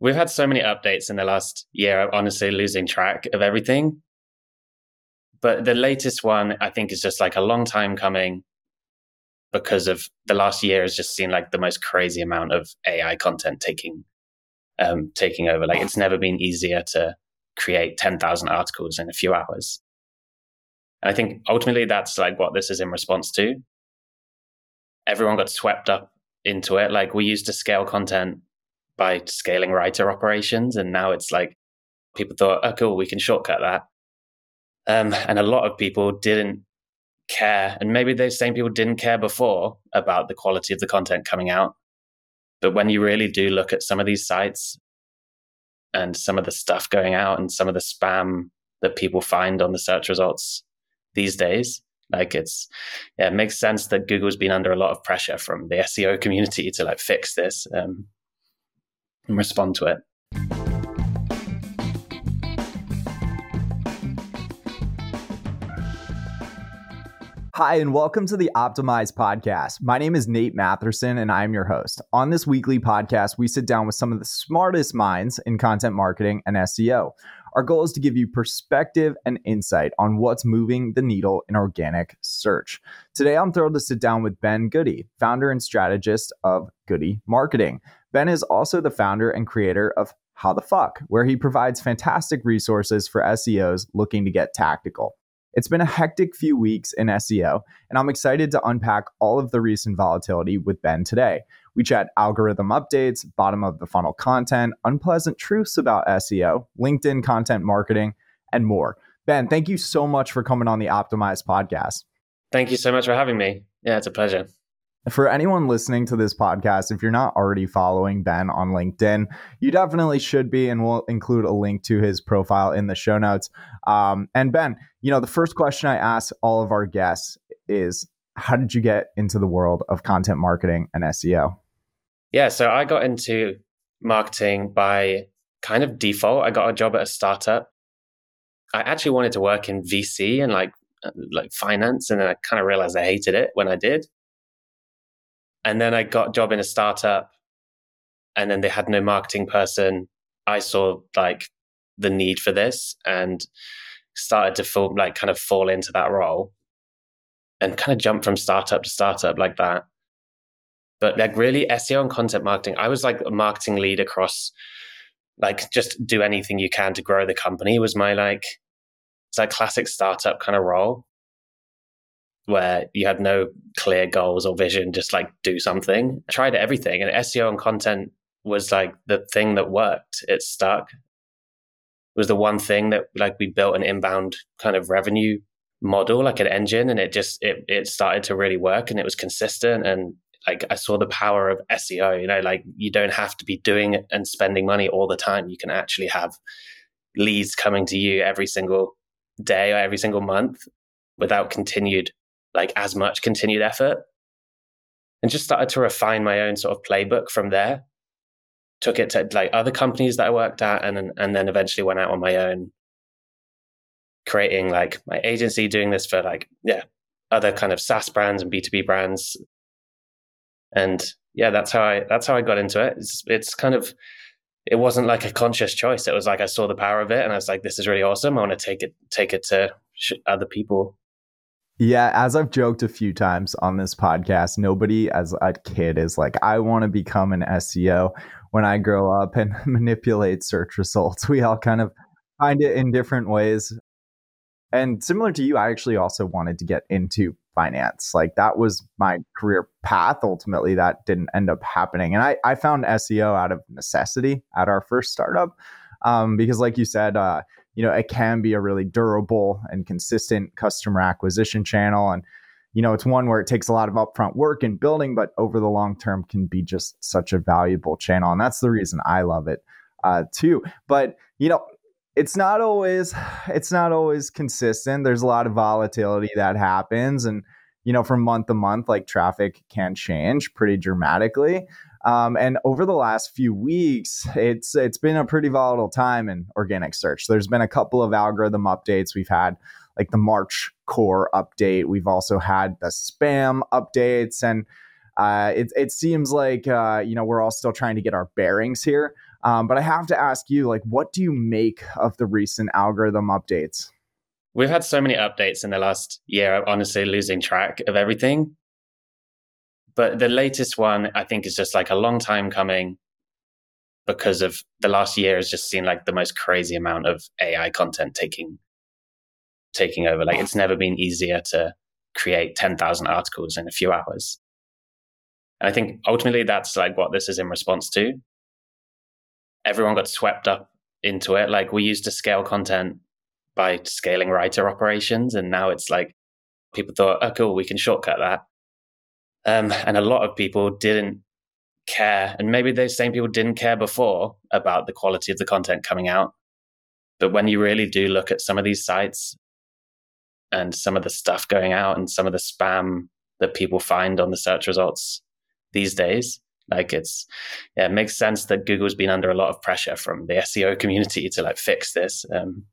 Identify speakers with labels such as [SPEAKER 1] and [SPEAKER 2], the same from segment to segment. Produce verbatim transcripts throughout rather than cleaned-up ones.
[SPEAKER 1] we've had so many updates in the last year, I'm honestly losing track of everything. But the latest one, I think, is just like a long time coming because of the last year has just seen like the most crazy amount of A I content taking um, taking over. Like it's never been easier to create ten thousand articles in a few hours. And I think ultimately that's like what this is in response to. Everyone got swept up into it. Like we used to scale content by scaling writer operations. And now it's like people thought, oh, cool, we can shortcut that. Um, and a lot of people didn't care. And maybe those same people didn't care before about the quality of the content coming out. But when you really do look at some of these sites and some of the stuff going out and some of the spam that people find on the search results these days, like it's, yeah, it makes sense that Google's been under a lot of pressure from the S E O community to like fix this um, and respond to it.
[SPEAKER 2] Hi, and welcome to the Optimize podcast. My name is Nate Matherson, and I'm your host. On this weekly podcast, we sit down with some of the smartest minds in content marketing and S E O. Our goal is to give you perspective and insight on what's moving the needle in organic search. Today, I'm thrilled to sit down with Ben Goody, founder and strategist of Goody Marketing. Ben is also the founder and creator of How the Fuck, where he provides fantastic resources for S E Os looking to get tactical. It's been a hectic few weeks in S E O, and I'm excited to unpack all of the recent volatility with Ben today. We chat algorithm updates, bottom of the funnel content, unpleasant truths about S E O, LinkedIn content marketing, and more. Ben, thank you so much for coming on the Optimize podcast.
[SPEAKER 1] Thank you so much for having me. Yeah, it's a pleasure.
[SPEAKER 2] For anyone listening to this podcast, if you're not already following Ben on LinkedIn, you definitely should be, and we'll include a link to his profile in the show notes. Um, and Ben, you know, the first question I ask all of our guests is, how did you get into the world of content marketing and S E O?
[SPEAKER 1] Yeah, so I got into marketing by kind of default. I got a job at a startup. I actually wanted to work in V C and like like finance, and then I kind of realized I hated it when I did. And then I got a job in a startup, and then they had no marketing person. I saw like the need for this and started to fall, like kind of fall into that role and kind of jump from startup to startup like that. But like really S E O and content marketing, I was like a marketing lead across like just do anything you can to grow the company was my like, it's like classic startup kind of role, where you had no clear goals or vision, just like do something. I tried everything, and S E O and content was like the thing that worked. It stuck. It was the one thing that like we built an inbound kind of revenue model, like an engine, and it just, it it started to really work, and it was consistent. And like I saw the power of S E O, you know, like you don't have to be doing it and spending money all the time. You can actually have leads coming to you every single day or every single month without continued like as much continued effort, and just started to refine my own sort of playbook from there. Took it to like other companies that I worked at, and then, and then eventually went out on my own, creating like my agency, doing this for like, yeah, other kind of SaaS brands and B two B brands. And yeah, that's how I, that's how I got into it. It's, it's kind of, it wasn't like a conscious choice. It was like, I saw the power of it and I was like, this is really awesome. I want to take it, take it to other people.
[SPEAKER 2] Yeah, as I've joked a few times on this podcast, nobody as a kid is like, I want to become an S E O when I grow up and manipulate search results. We all kind of find it in different ways. And similar to you, I actually also wanted to get into finance. Like that was my career path. Ultimately, that didn't end up happening. And I, I found S E O out of necessity at our first startup um, because like you said, uh, you know, it can be a really durable and consistent customer acquisition channel. And, you know, it's one where it takes a lot of upfront work in building, but over the long term can be just such a valuable channel. And that's the reason I love it uh, too. But, you know, it's not always, it's not always consistent. There's a lot of volatility that happens. And, you know, from month to month, like traffic can change pretty dramatically. Um, and over the last few weeks, it's it's been a pretty volatile time in organic search. There's been a couple of algorithm updates. We've had like the March core update. We've also had the spam updates. And uh, it, it seems like, uh, you know, we're all still trying to get our bearings here. Um, but I have to ask you, like, what do you make of the recent algorithm updates?
[SPEAKER 1] We've had so many updates in the last year, I'm honestly losing track of everything. But the latest one, I think, is just like a long time coming because of the last year has just seen like the most crazy amount of A I content taking taking over. Like it's never been easier to create ten thousand articles in a few hours. And I think ultimately that's like what this is in response to. Everyone got swept up into it. Like we used to scale content by scaling writer operations. And now it's like people thought, oh, cool, we can shortcut that. Um, and a lot of people didn't care. And maybe those same people didn't care before about the quality of the content coming out. But when you really do look at some of these sites and some of the stuff going out and some of the spam that people find on the search results these days, like it's, yeah, it makes sense that Google's been under a lot of pressure from the S E O community to like fix this um,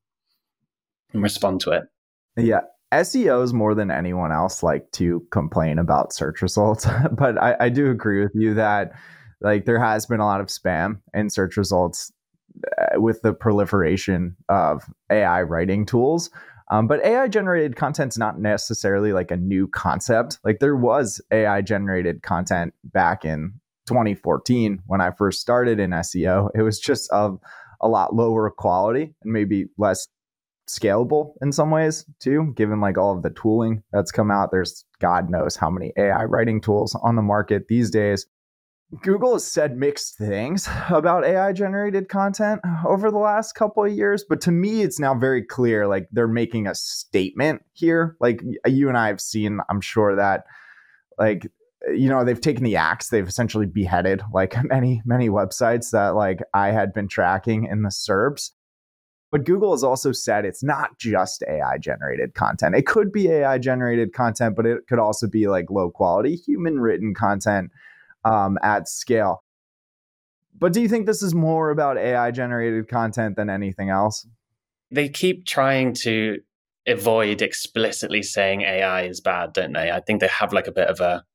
[SPEAKER 1] and respond to it.
[SPEAKER 2] Yeah. S E Os more than anyone else like to complain about search results. But I, I do agree with you that like there has been a lot of spam in search results uh, with the proliferation of A I writing tools. Um, but A I generated content's not necessarily like a new concept. Like there was A I generated content back in twenty fourteen when I first started in S E O. It was just of a lot lower quality and maybe less scalable in some ways too, given like all of the tooling that's come out. There's God knows how many A I writing tools on the market these days. Google has said mixed things about A I generated content over the last couple of years, but to me, it's now very clear like they're making a statement here. Like you and I have seen, I'm sure that like, you know, they've taken the axe, they've essentially beheaded like many, many websites that like I had been tracking in the S E R Ps. But Google has also said it's not just A I generated content. It could be A I generated content, but it could also be like low quality human written content um, at scale. But do you think this is more about A I generated content than anything else?
[SPEAKER 1] They keep trying to avoid explicitly saying A I is bad, don't they? I think they have like a bit of a,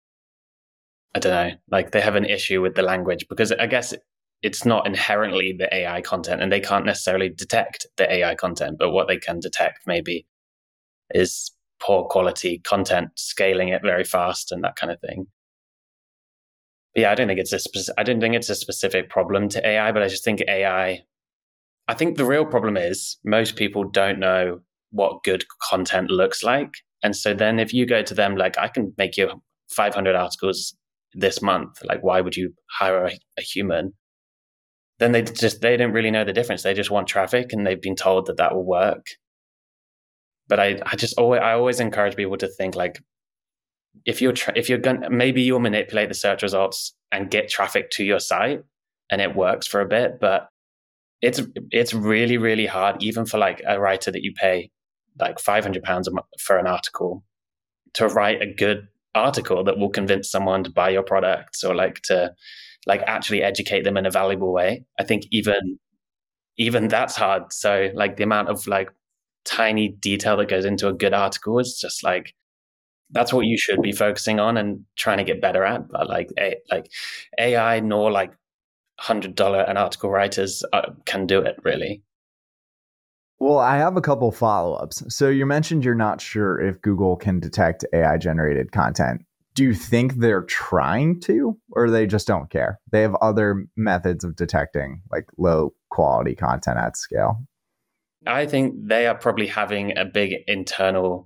[SPEAKER 1] I don't know, like they have an issue with the language because I guess it's not inherently the A I content and they can't necessarily detect the A I content, but what they can detect maybe is poor quality content, scaling it very fast and that kind of thing. But yeah, I don't think it's a speci- I don't think it's a specific problem to A I, but I just think A I, I think the real problem is most people don't know what good content looks like. And so then if you go to them, like, I can make you five hundred articles this month, like, why would you hire a, a human? Then they just, they don't really know the difference. They just want traffic and they've been told that that will work. But I, I just always, I always encourage people to think like, if you're, tra- if you're going to, maybe you'll manipulate the search results and get traffic to your site and it works for a bit, but it's, it's really, really hard, even for like a writer that you pay like five hundred pounds a month for an article, to write a good article that will convince someone to buy your products or like to, like actually educate them in a valuable way. I think even even that's hard. So like the amount of like tiny detail that goes into a good article is just like, that's what you should be focusing on and trying to get better at. But like a, like A I nor like one hundred dollars an article writers uh, can do it really.
[SPEAKER 2] Well, I have a couple follow-ups. So you mentioned you're not sure if Google can detect A I generated content. Do you think they're trying to, or they just don't care? They have other methods of detecting like low quality content at scale.
[SPEAKER 1] I think they are probably having a big internal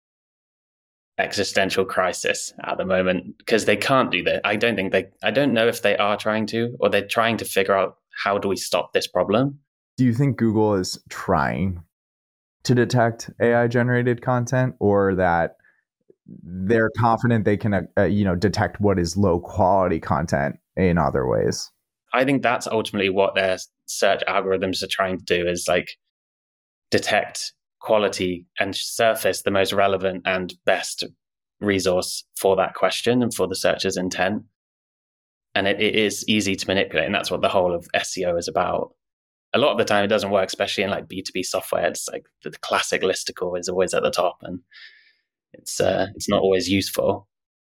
[SPEAKER 1] existential crisis at the moment because they can't do that. I don't think they, I don't know if they are trying to, or they're trying to figure out how do we stop this problem.
[SPEAKER 2] Do you think Google is trying to detect A I generated content, or that they're confident they can, uh, you know, detect what is low quality content in other ways?
[SPEAKER 1] I think that's ultimately what their search algorithms are trying to do, is like detect quality and surface the most relevant and best resource for that question and for the searcher's intent. And it, it is easy to manipulate. And that's what the whole of S E O is about. A lot of the time it doesn't work, especially in like B two B software. It's like the classic listicle is always at the top and it's uh, it's not always useful.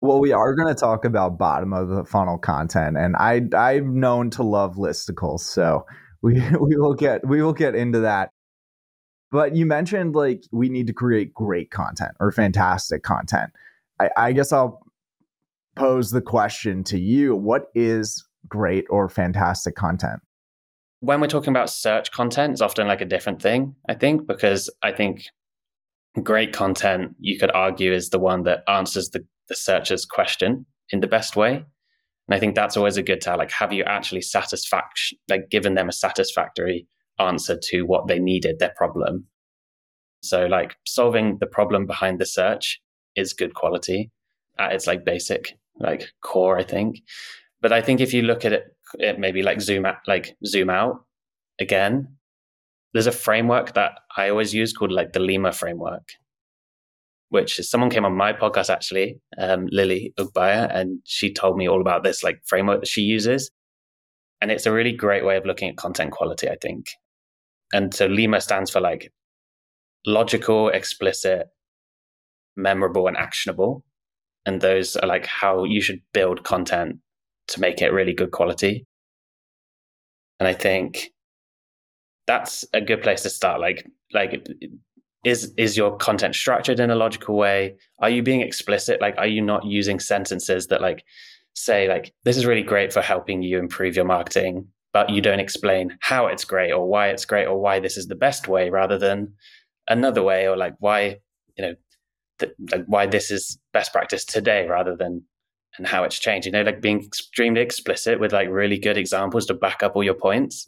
[SPEAKER 2] Well, we are going to talk about bottom of the funnel content, and I I'm known to love listicles, so we we will get we will get into that. But you mentioned like we need to create great content or fantastic content. I, I guess I'll pose the question to you: what is great or fantastic content?
[SPEAKER 1] When we're talking about search content, it's often like a different thing, I think, because I think great content, you could argue, is the one that answers the, the searcher's question in the best way. And I think that's always a good tell. Like, have you actually satisfaction, like given them a satisfactory answer to what they needed, their problem? So like solving the problem behind the search is good quality at its like basic, like core, I think. But I think if you look at it, it maybe like zoom out, like zoom out again, there's a framework that I always use called like the Lima framework, which is someone came on my podcast actually, um, Lily Ugbaya, and she told me all about this like framework that she uses. And it's a really great way of looking at content quality, I think. And so Lima stands for like logical, explicit, memorable, and actionable. And those are like how you should build content to make it really good quality. And I think that's a good place to start. Like, like is is your content structured in a logical way? Are you being explicit? Like, are you not using sentences that like say like, this is really great for helping you improve your marketing, but you don't explain how it's great or why it's great or why this is the best way rather than another way, or like why, you know, th- like why this is best practice today rather than and how it's changed, you know, like being extremely explicit with like really good examples to back up all your points.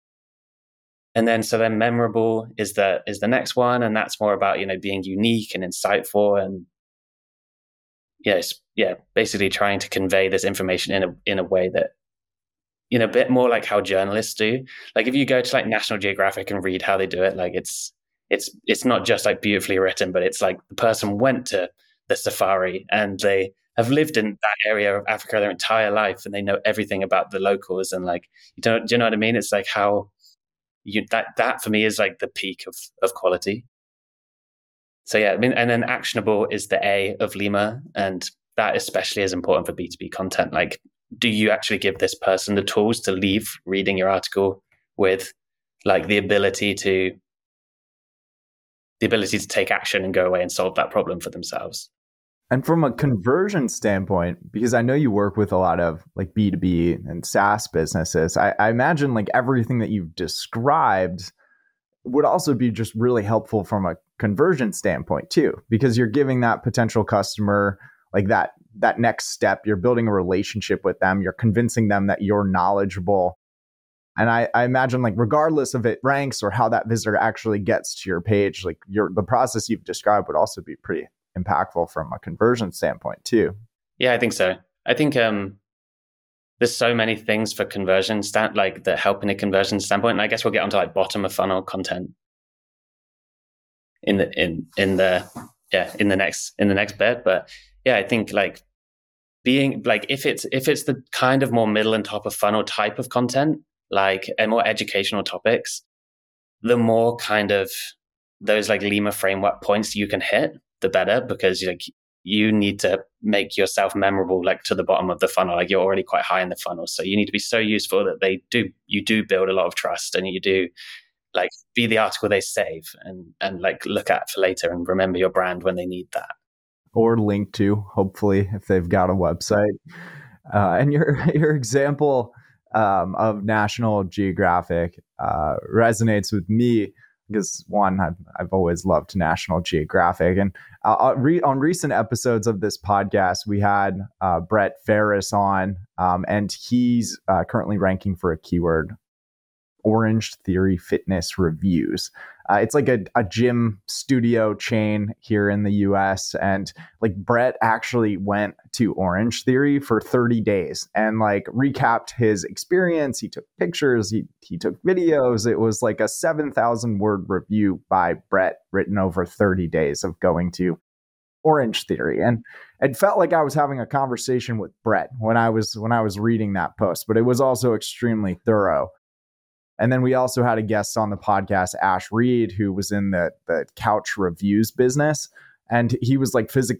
[SPEAKER 1] And then, so then memorable is the, is the next one. And that's more about, you know, being unique and insightful and yes, yeah, basically trying to convey this information in a, in a way that, you know, a bit more like how journalists do. Like if you go to like National Geographic and read how they do it, like it's, it's, it's not just like beautifully written, but it's like the person went to the safari and they have lived in that area of Africa their entire life and they know everything about the locals. And like, you don't, do you know what I mean? It's like how you, that, that for me is like the peak of, of quality. So yeah, I mean, and then actionable is the A of Lima. And that especially is important for B two B content. Like, do you actually give this person the tools to leave reading your article with like the ability to, the ability to take action and go away and solve that problem for themselves?
[SPEAKER 2] And from a conversion standpoint, because I know you work with a lot of like B two B and SaaS businesses, I, I imagine like everything that you've described would also be just really helpful from a conversion standpoint too, because you're giving that potential customer like that, that next step, you're building a relationship with them, you're convincing them that you're knowledgeable. And I, I imagine like regardless of it ranks or how that visitor actually gets to your page, like your the process you've described would also be pretty impactful from a conversion standpoint too.
[SPEAKER 1] Yeah, I think so. I think um, there's so many things for conversion stand like that help in a conversion standpoint. And I guess we'll get onto like bottom of funnel content in the in in the yeah in the next in the next bit. But yeah, I think like being like if it's if it's the kind of more middle and top of funnel type of content, like and more educational topics, the more kind of those like Lima framework points you can hit, the better, because like you need to make yourself memorable like to the bottom of the funnel. Like you're already quite high in the funnel, so you need to be so useful that they do you do build a lot of trust, and you do like be the article they save and and like look at for later and remember your brand when they need that,
[SPEAKER 2] or link to, hopefully, if they've got a website. Uh, and your your example um, of National Geographic uh, resonates with me. Because one, I've, I've always loved National Geographic. And uh, re- on recent episodes of this podcast, we had uh, Brett Ferris on, um, and he's uh, currently ranking for a keyword, Orange Theory Fitness Reviews. Uh, it's like a, a gym studio chain here in the U S. And like Brett actually went to Orange Theory for thirty days and like recapped his experience. He took pictures, he, he took videos. It was like a seven thousand word review by Brett written over thirty days of going to Orange Theory. And it felt like I was having a conversation with Brett when I was when I was reading that post, but it was also extremely thorough. And then we also had a guest on the podcast, Ash Reed, who was in the, the couch reviews business. And he was like physically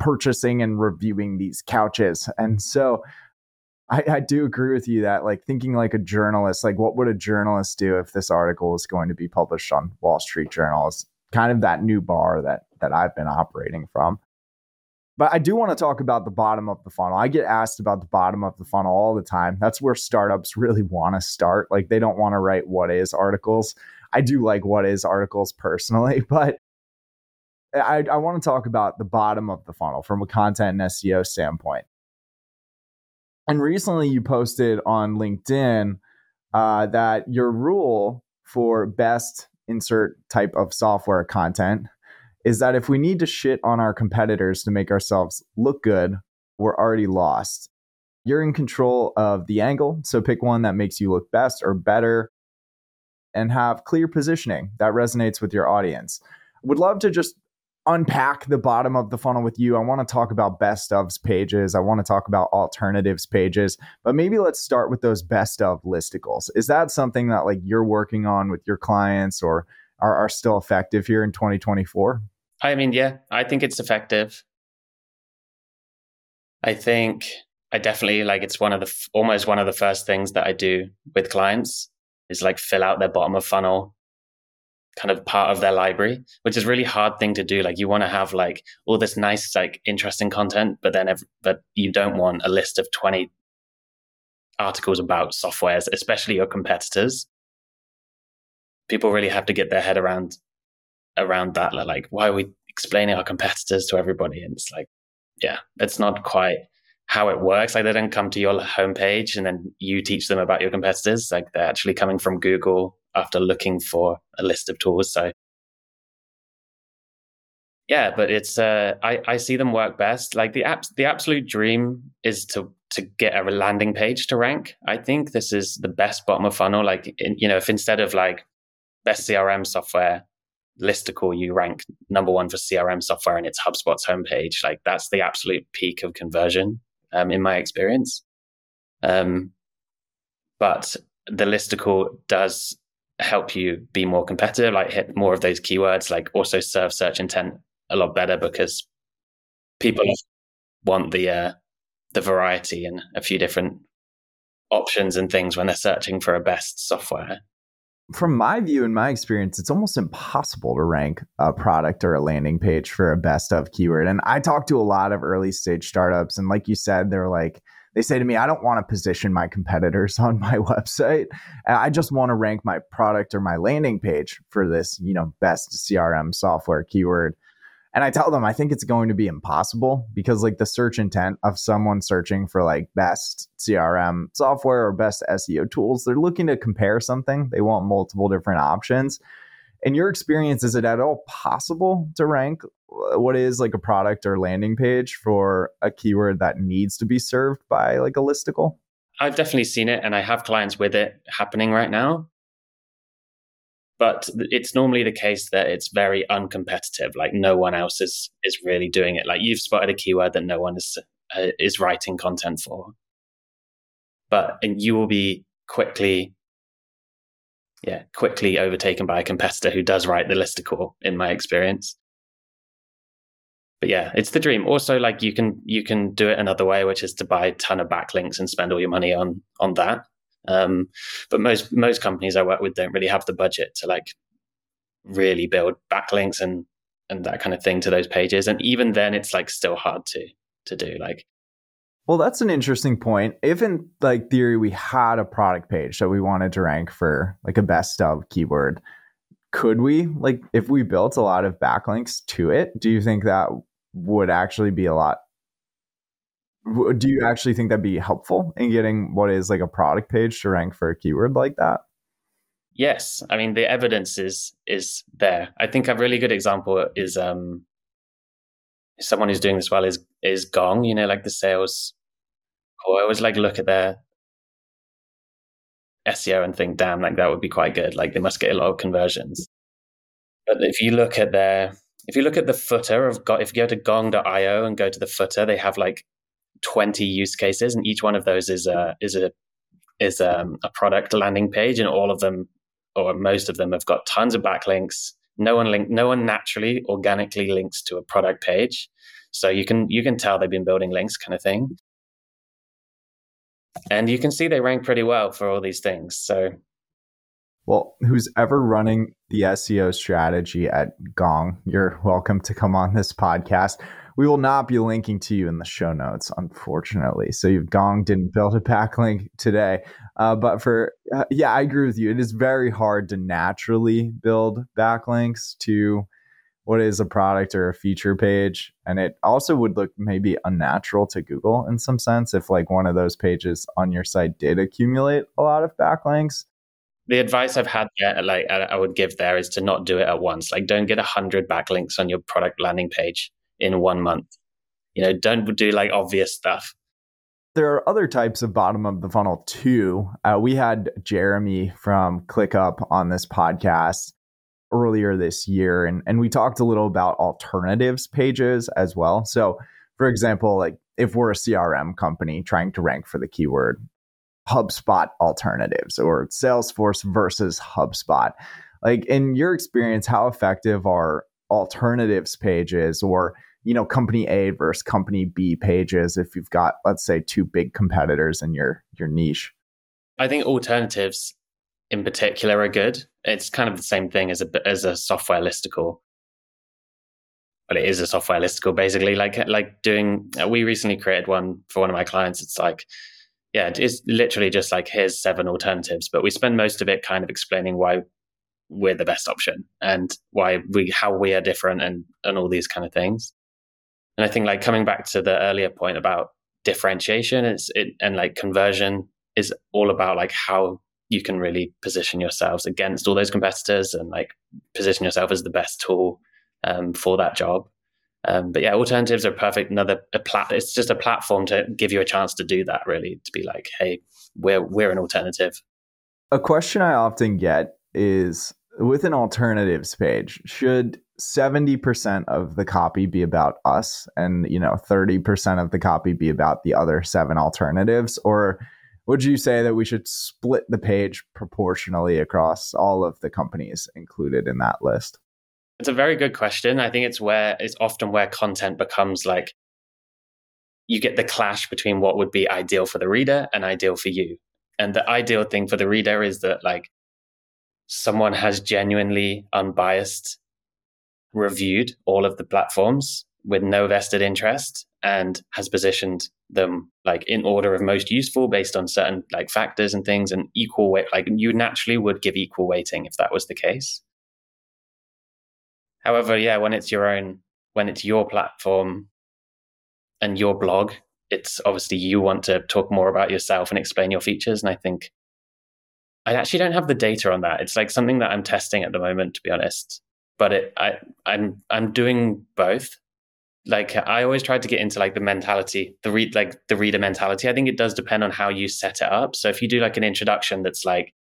[SPEAKER 2] purchasing and reviewing these couches. And so I, I do agree with you that like thinking like a journalist, like what would a journalist do if this article was going to be published on Wall Street Journal is kind of that new bar that that I've been operating from. But I do want to talk about the bottom of the funnel. I get asked about the bottom of the funnel all the time. That's where startups really want to start. Like they don't want to write what is articles. I do like what is articles personally, but I, I want to talk about the bottom of the funnel from a content and S E O standpoint. And recently you posted on LinkedIn uh, that your rule for best insert type of software content is that if we need to shit on our competitors to make ourselves look good, we're already lost. You're in control of the angle, so pick one that makes you look best or better and have clear positioning that resonates with your audience. Would love to just unpack the bottom of the funnel with you. I want to talk about best ofs pages. I want to talk about alternatives pages, but maybe let's start with those best of listicles. Is that something that like you're working on with your clients or are, are still effective here in twenty twenty-four?
[SPEAKER 1] I mean, yeah, I think it's effective. I think I definitely like it's one of the almost one of the first things that I do with clients is like fill out their bottom of funnel kind of part of their library, which is a really hard thing to do. Like you want to have like all this nice, like interesting content, but then, if, but you don't want a list of twenty articles about softwares, especially your competitors. People really have to get their head around, around that. Like, why are we explaining our competitors to everybody? And it's like, yeah, it's not quite how it works. Like they don't come to your homepage and then you teach them about your competitors. Like they're actually coming from Google after looking for a list of tools. So yeah, but it's uh, I, I see them work best. Like the apps, the absolute dream is to to get a landing page to rank. I think this is the best bottom of funnel. Like in, you know, if instead of like best C R M software listicle, you rank number one for C R M software and it's HubSpot's homepage. Like that's the absolute peak of conversion, um, in my experience. Um, but the listicle does help you be more competitive, like hit more of those keywords, like also serve search intent a lot better because people want the uh, the variety and a few different options and things when they're searching for a best software.
[SPEAKER 2] From my view and my experience, it's almost impossible to rank a product or a landing page for a best of keyword. And I talk to a lot of early stage startups, and like you said, they're like, they say to me, I don't want to position my competitors on my website. I just want to rank my product or my landing page for this, you know, best C R M software keyword. And I tell them, I think it's going to be impossible because like the search intent of someone searching for like best C R M software or best S E O tools, they're looking to compare something. They want multiple different options. In your experience, is it at all possible to rank what is like a product or landing page for a keyword that needs to be served by like a listicle?
[SPEAKER 1] I've definitely seen it and I have clients with it happening right now. But it's normally the case that it's very uncompetitive. Like no one else is is really doing it. Like you've spotted a keyword that no one is uh, is writing content for. But and you will be quickly, yeah, quickly overtaken by a competitor who does write the listicle, in my experience. But yeah, it's the dream. Also, like you can you can do it another way, which is to buy a ton of backlinks and spend all your money on on that. Um, but most most companies I work with don't really have the budget to like really build backlinks and and that kind of thing to those pages. And even then, it's like still hard to to do. Like,
[SPEAKER 2] well, that's an interesting point. If in like theory we had a product page that we wanted to rank for like a best of keyword, could we like if we built a lot of backlinks to it? Do you think that would actually be a lot? Do you actually think that'd be helpful in getting what is like a product page to rank for a keyword like that?
[SPEAKER 1] Yes. I mean, the evidence is is there. I think a really good example is um, someone who's doing this well is is Gong, you know, like the sales. Oh, I always like look at their S E O and think, damn, like that would be quite good. Like they must get a lot of conversions. But if you look at their, if you look at the footer of, if you go to gong dot io and go to the footer, they have like twenty use cases, and each one of those is a is a is um, a product landing page, and all of them, or most of them, have got tons of backlinks. No one link, no one naturally organically links to a product page. So you can you can tell they've been building links kind of thing. And you can see they rank pretty well for all these things. So,
[SPEAKER 2] well, who's ever running the S E O strategy at Gong, you're welcome to come on this podcast. We will not be linking to you in the show notes, unfortunately. So Gong didn't build a backlink today. Uh, but for, uh, yeah, I agree with you. It is very hard to naturally build backlinks to what is a product or a feature page. And it also would look maybe unnatural to Google in some sense if like one of those pages on your site did accumulate a lot of backlinks.
[SPEAKER 1] The advice I've had there, like I would give there, is to not do it at once. Like, don't get a hundred backlinks on your product landing page in one month. You know, don't do like obvious stuff.
[SPEAKER 2] There are other types of bottom of the funnel too. Uh, we had Jeremy from ClickUp on this podcast earlier this year, and, and we talked a little about alternatives pages as well. So, for example, like if we're a C R M company trying to rank for the keyword HubSpot alternatives or Salesforce versus HubSpot, like in your experience, how effective are alternatives pages or, you know, company A versus company B pages if you've got, let's say, two big competitors in your your niche?
[SPEAKER 1] I think alternatives in particular are good. It's kind of the same thing as a as a software listicle. But it is a software listicle, basically. Like like doing, uh, we recently created one for one of my clients. It's like, yeah, it's literally just like, here's seven alternatives. But we spend most of it kind of explaining why we're the best option and why we, how we are different and, and all these kind of things. And I think like coming back to the earlier point about differentiation, it's it and like conversion is all about like how you can really position yourselves against all those competitors and like position yourself as the best tool um, for that job. Um, but yeah, alternatives are perfect. Another a plat. It's just a platform to give you a chance to do that. Really, to be like, hey, we're we're an alternative.
[SPEAKER 2] A question I often get is, with an alternatives page, should seventy percent of the copy be about us and, you know, thirty percent of the copy be about the other seven alternatives? Or would you say that we should split the page proportionally across all of the companies included in that list?
[SPEAKER 1] It's a very good question. I think it's where it's often where content becomes like, you get the clash between what would be ideal for the reader and ideal for you. And the ideal thing for the reader is that like someone has genuinely unbiased reviewed all of the platforms with no vested interest and has positioned them like in order of most useful based on certain like factors and things, and equal weight. Like you naturally would give equal weighting if that was the case. However, yeah, when it's your own, when it's your platform and your blog, it's obviously you want to talk more about yourself and explain your features. And I think I actually don't have the data on that. It's like something that I'm testing at the moment, to be honest. But it, I, I'm, I'm doing both. Like I always try to get into like the mentality, the read, like the reader mentality. I think it does depend on how you set it up. So if you do like an introduction that's like,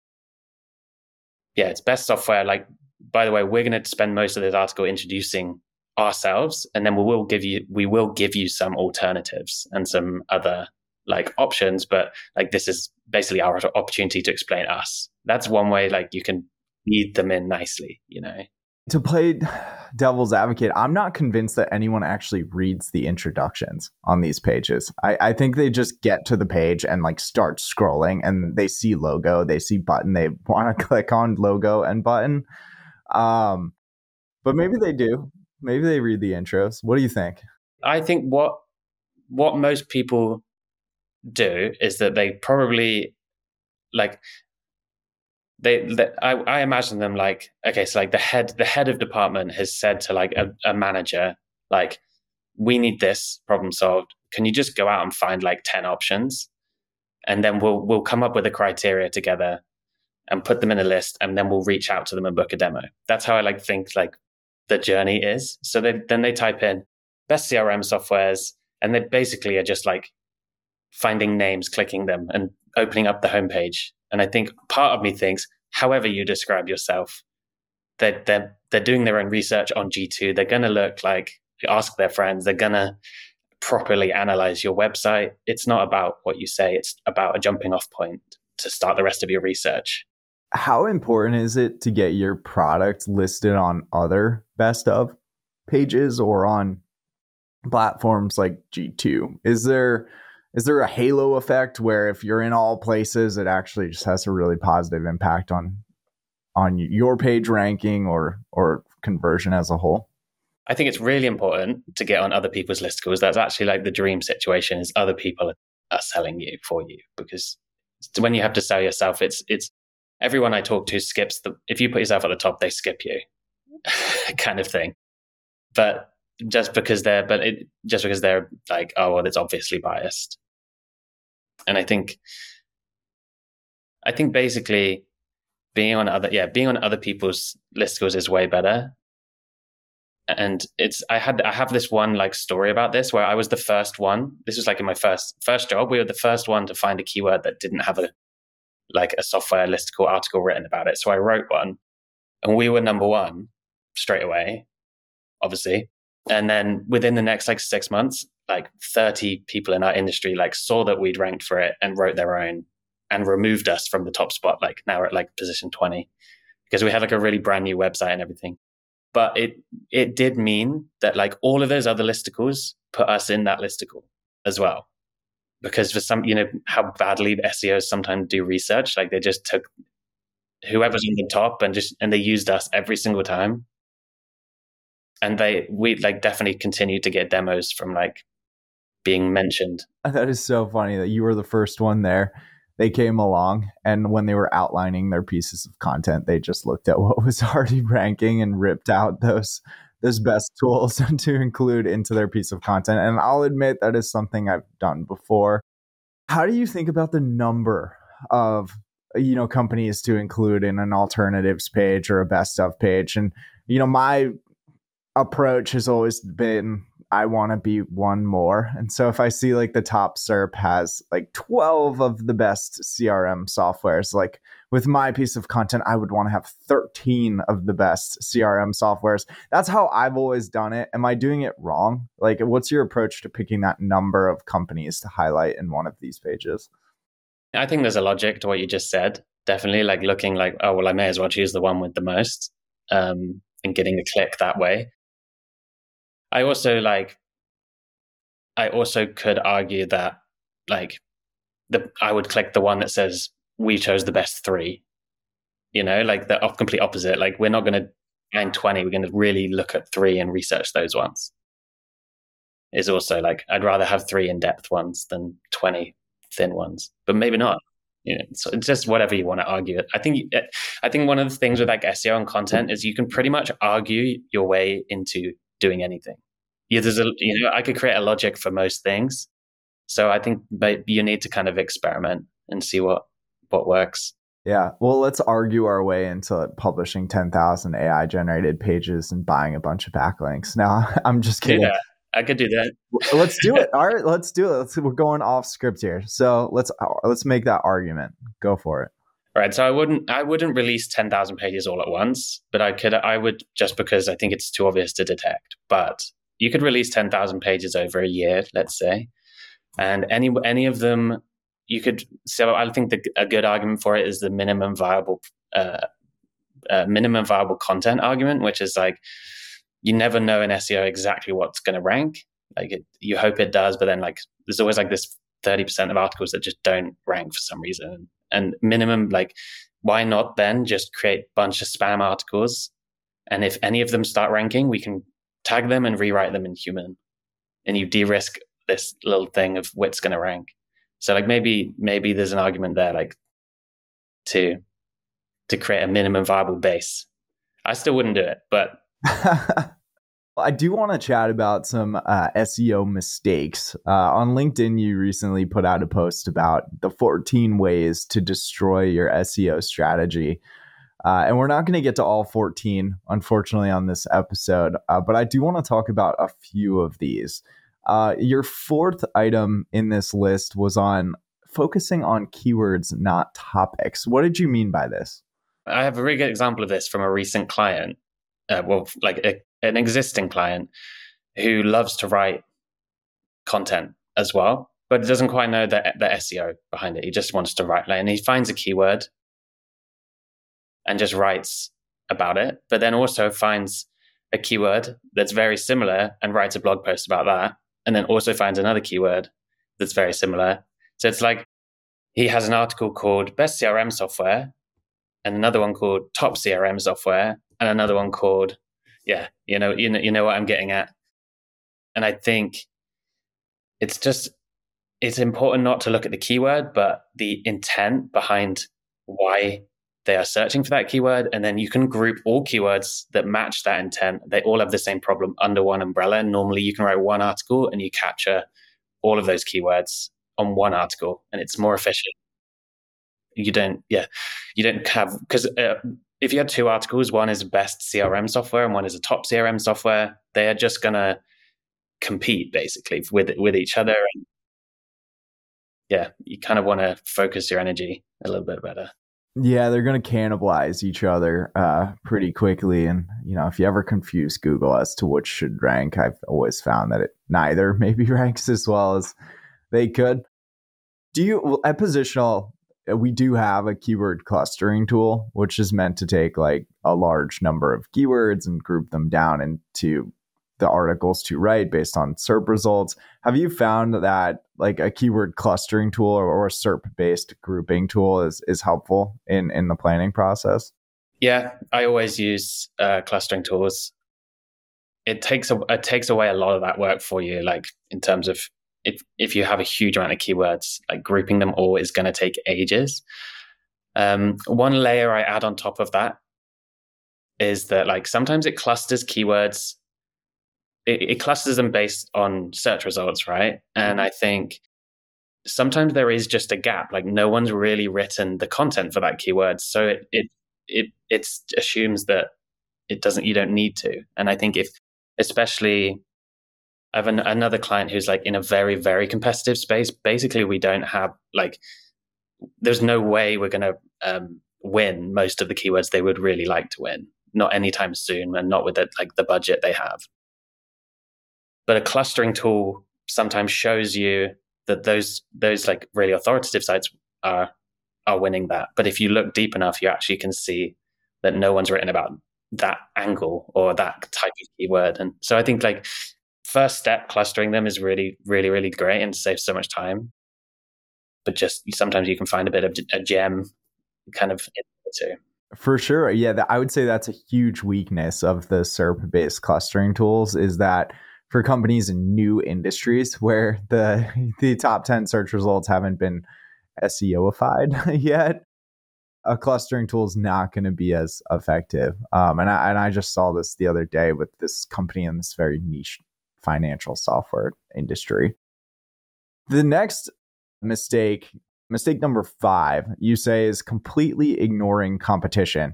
[SPEAKER 1] yeah, it's best software. Like, by the way, we're going to spend most of this article introducing ourselves, and then we will give you, we will give you some alternatives and some other like options. But like this is basically our opportunity to explain us. That's one way. Like you can lead them in nicely, you know.
[SPEAKER 2] To play devil's advocate, I'm not convinced that anyone actually reads the introductions on these pages. I, I think they just get to the page and like start scrolling and they see logo, they see button, they want to click on logo and button. Um, but maybe they do. Maybe they read the intros. What do you think?
[SPEAKER 1] I think what what most people do is that they probably like They, they I, I imagine them like, okay, so like the head, the head of department has said to like a, a manager, like, we need this problem solved. Can you just go out and find like ten options, and then we'll we'll come up with a criteria together and put them in a list, and then we'll reach out to them and book a demo. That's how I like think like the journey is. So they, then they type in best C R M softwares, and they basically are just like finding names, clicking them, and opening up the homepage. And I think part of me thinks, however you describe yourself, they're, they're, they're doing their own research on G two. They're going to look like, ask their friends. They're going to properly analyze your website. It's not about what you say. It's about a jumping off point to start the rest of your research.
[SPEAKER 2] How important is it to get your product listed on other best of pages or on platforms like G two? Is there is there a halo effect where if you're in all places, it actually just has a really positive impact on on your page ranking or or conversion as a whole?
[SPEAKER 1] I think it's really important to get on other people's listicles. That's actually like the dream situation, is other people are selling you for you, because when you have to sell yourself, it's it's everyone I talk to skips the, if you put yourself at the top, they skip you kind of thing. But just because they're, but it, just because they're like, oh, well, it's obviously biased. And I think, I think basically being on other, yeah, being on other people's listicles is way better. And it's, I had, I have this one like story about this where I was the first one. This was like in my first, first job. We were the first one to find a keyword that didn't have a, like a software listicle article written about it. So I wrote one and we were number one straight away, obviously. And then within the next like six months, like thirty people in our industry like saw that we'd ranked for it and wrote their own and removed us from the top spot. Like now we're at like position twenty because we had like a really brand new website and everything. But it it did mean that like all of those other listicles put us in that listicle as well. Because for some, you know, how badly S E Os sometimes do research, like they just took whoever's on the top and just, and they used us every single time. And they, we like definitely continued to get demos from like being mentioned.
[SPEAKER 2] That is so funny that you were the first one there. They came along, and when they were outlining their pieces of content, they just looked at what was already ranking and ripped out those those best tools to include into their piece of content. And I'll admit that is something I've done before. How do you think about the number of, you know, companies to include in an alternatives page or a best of page? And, you know, my approach has always been, I want to be one more. And so if I see like the top S E R P has like twelve of the best C R M softwares, like with my piece of content, I would want to have thirteen of the best C R M softwares. That's how I've always done it. Am I doing it wrong? Like, what's your approach to picking that number of companies to highlight in one of these pages?
[SPEAKER 1] I think there's a logic to what you just said. Definitely like looking like, oh, well, I may as well choose the one with the most, um, and getting the click that way. I also like, I also could argue that like the, I would click the one that says we chose the best three, you know, like the complete opposite. Like we're not going to find twenty. We're going to really look at three and research those ones. Is also like, I'd rather have three in-depth ones than twenty thin ones, but maybe not. You know, so it's just whatever you want to argue. I think, I think one of the things with like S E O and content is you can pretty much argue your way into doing anything. Yeah, there's a, you know, I could create a logic for most things. So I think you need to kind of experiment and see what, what works.
[SPEAKER 2] Yeah. Well, let's argue our way into publishing ten thousand A I generated pages and buying a bunch of backlinks. Now, I'm just kidding.
[SPEAKER 1] Yeah, I could do that.
[SPEAKER 2] Let's do it. All right, let's do it. Let's, we're going off script here. So let's let's make that argument. Go for it.
[SPEAKER 1] Right. So I wouldn't I wouldn't release ten thousand pages all at once, but I could I would just because I think it's too obvious to detect. But you could release ten thousand pages over a year, let's say, and any any of them you could. So I think the, a good argument for it is the minimum viable uh, uh, minimum viable content argument, which is like you never know in S E O exactly what's going to rank. Like it, you hope it does, but then like there's always like this thirty percent of articles that just don't rank for some reason. And minimum, like, why not then just create a bunch of spam articles? And if any of them start ranking, we can tag them and rewrite them in human. And you de-risk this little thing of what's going to rank. So like maybe maybe there's an argument there, like to to create a minimum viable base. I still wouldn't do it, but
[SPEAKER 2] I do want to chat about some uh, S E O mistakes. Uh, on LinkedIn, you recently put out a post about the fourteen ways to destroy your S E O strategy. Uh, and we're not going to get to all fourteen, unfortunately, on this episode. Uh, but I do want to talk about a few of these. Uh, your fourth item in this list was on focusing on keywords, not topics. What did you mean by this?
[SPEAKER 1] I have a really good example of this from a recent client. Uh, well, like a, an existing client who loves to write content as well, but doesn't quite know the, the S E O behind it. He just wants to write, like, and he finds a keyword and just writes about it, but then also finds a keyword that's very similar and writes a blog post about that, and then also finds another keyword that's very similar. So it's like he has an article called Best C R M Software, and another one called Top C R M Software, and another one called, yeah, you know, you know, you know what I'm getting at. And I think it's just, it's important not to look at the keyword, but the intent behind why they are searching for that keyword. And then you can group all keywords that match that intent. They all have the same problem under one umbrella. Normally you can write one article and you capture all of those keywords on one article, and it's more efficient. You don't, yeah, you don't have, because uh, if you had two articles, one is best C R M software and one is a top C R M software, they are just going to compete basically with with each other. And yeah, you kind of want to focus your energy a little bit better.
[SPEAKER 2] Yeah, they're going to cannibalize each other uh, pretty quickly. And, you know, if you ever confuse Google as to which should rank, I've always found that it neither maybe ranks as well as they could. Do you, well, at Positional, we do have a keyword clustering tool, which is meant to take like a large number of keywords and group them down into the articles to write based on S E R P results. Have you found that like a keyword clustering tool or, or a S E R P-based grouping tool is, is helpful in, in the planning process?
[SPEAKER 1] Yeah, I always use uh, clustering tools. It takes a, it takes away a lot of that work for you, like in terms of if if you have a huge amount of keywords, like grouping them all is going to take ages. Um, one layer I add on top of that is that like sometimes it clusters keywords. It, it clusters them based on search results, right? And I think sometimes there is just a gap. Like no one's really written the content for that keyword, so it it it it assumes that it doesn't. You don't need to. And I think if, especially, I have an, another client who's like in a very very competitive space. Basically, we don't have like. There's no way we're going to um, win most of the keywords they would really like to win. Not anytime soon, and not with the, like the budget they have. But a clustering tool sometimes shows you that those those like really authoritative sites are are winning that. But if you look deep enough, you actually can see that no one's written about that angle or that type of keyword. And so I think like first step, clustering them is really, really, really great and saves so much time. But just sometimes you can find a bit of a gem kind of in it too.
[SPEAKER 2] For sure. Yeah, that, I would say that's a huge weakness of the S E R P-based clustering tools is that for companies in new industries where the the top ten search results haven't been S E O-ified yet, a clustering tool is not going to be as effective. Um, and, I, and I just saw this the other day with this company in this very niche financial software industry. The next mistake, mistake number five, you say is completely ignoring competition.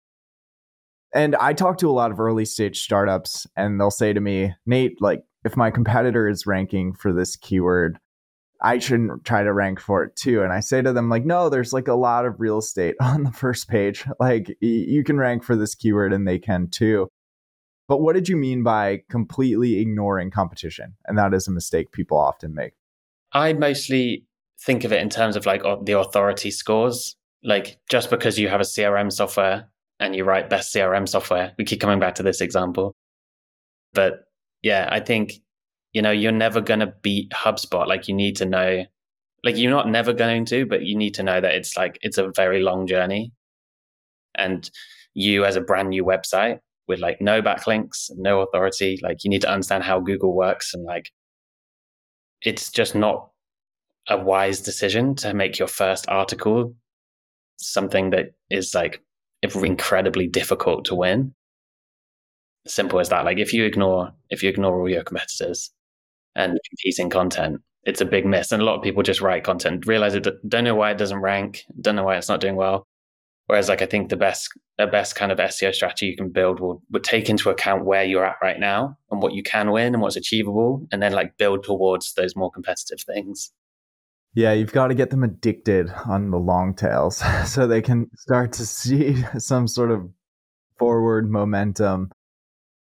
[SPEAKER 2] And I talk to a lot of early stage startups and they'll say to me, Nate, like if my competitor is ranking for this keyword, I shouldn't try to rank for it too. And I say to them like, no, there's like a lot of real estate on the first page. Like y- you can rank for this keyword and they can too. But what did you mean by completely ignoring competition? And that is a mistake people often make.
[SPEAKER 1] I mostly think of it in terms of like the authority scores. Like just because you have a C R M software and you write best C R M software, we keep coming back to this example. But yeah, I think, you know, you're never going to beat HubSpot. Like you need to know, like you're not never going to, but you need to know that it's like, it's a very long journey. And you as a brand new website with like no backlinks, no authority, like you need to understand how Google works. And like, it's just not a wise decision to make your first article something that is like incredibly difficult to win. Simple as that. Like if you ignore, if you ignore all your competitors and competing content, it's a big miss. And a lot of people just write content, realize it, don't know why it doesn't rank, don't know why it's not doing well. Whereas like I think the best, the best kind of S E O strategy you can build will, would take into account where you're at right now and what you can win and what's achievable, and then like build towards those more competitive things.
[SPEAKER 2] Yeah, you've got to get them addicted on the long tails so they can start to see some sort of forward momentum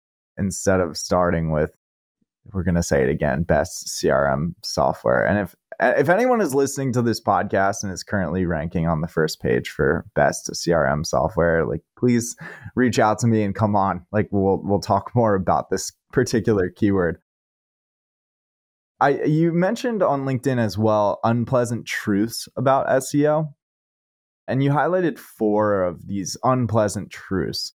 [SPEAKER 2] instead of starting with, we're going to say it again, best C R M software. And if if anyone is listening to this podcast and is currently ranking on the first page for best C R M software, like please reach out to me and come on. Like we'll we'll talk more about this particular keyword. I you mentioned on LinkedIn as well unpleasant truths about S E O, and you highlighted four of these unpleasant truths.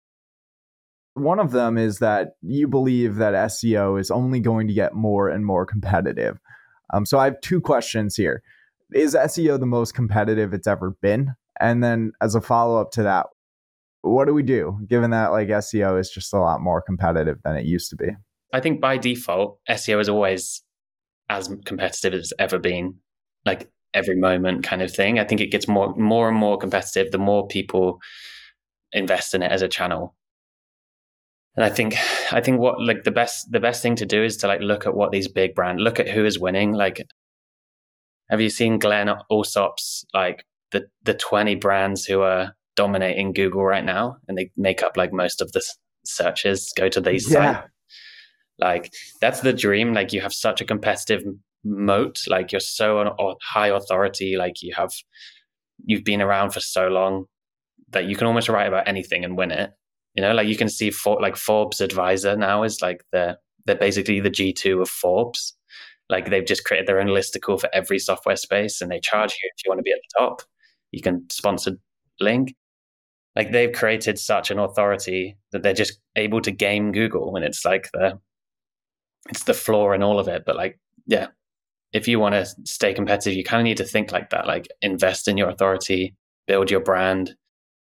[SPEAKER 2] One of them is that you believe that S E O is only going to get more and more competitive. Um, so I have two questions here. Is S E O the most competitive it's ever been? And then as a follow-up to that, what do we do given that like S E O is just a lot more competitive than it used to be?
[SPEAKER 1] I think by default, S E O is always as competitive as it's ever been, like every moment kind of thing. I think it gets more, more and more competitive the more people invest in it as a channel. And I think, I think what like the best, the best thing to do is to like look at what these big brands, look at who is winning. Like, have you seen Glenn Allsop's like the the twenty brands who are dominating Google right now, and they make up like most of the searches go to these
[SPEAKER 2] yeah.
[SPEAKER 1] sites. Like that's the dream. Like you have such a competitive moat. Like you're so on high authority. Like you have, you've been around for so long that you can almost write about anything and win it. You know, like you can see for like Forbes Advisor now is like the they're basically the G two of Forbes. Like they've just created their own listicle for every software space, and they charge you if you want to be at the top. You can sponsor link. Like they've created such an authority that they're just able to game Google, and it's like the it's the flaw in all of it. But like, yeah, if you want to stay competitive, you kind of need to think like that. Like invest in your authority, build your brand,